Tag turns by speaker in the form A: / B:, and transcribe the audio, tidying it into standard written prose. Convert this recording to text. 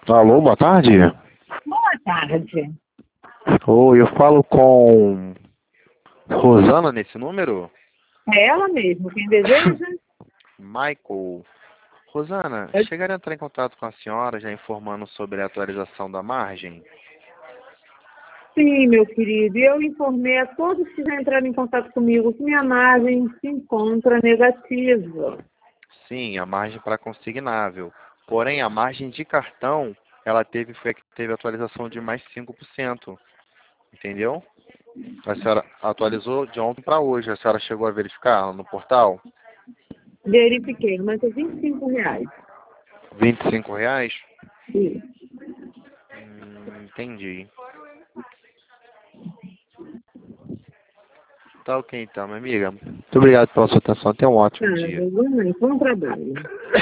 A: Alô, boa tarde.
B: Boa tarde.
A: Oi, eu falo com Rosana nesse número?
B: É ela mesmo, quem deseja?
A: Michael. Rosana, chegaram a entrar em contato com a senhora já informando sobre a atualização da margem?
B: Sim, meu querido, e eu informei a todos que já entraram em contato comigo que minha margem se encontra negativa.
A: Sim, a margem para consignável. Porém, a margem de cartão, foi a que teve atualização de mais 5%. Entendeu? A senhora atualizou de ontem para hoje. A senhora chegou a verificar no portal?
B: Verifiquei, mas é R$ 25.
A: R$ 25?
B: Isso.
A: Entendi. Tá ok então, minha amiga. Muito obrigado pela sua atenção. Tenha um ótimo dia.
B: Bom trabalho.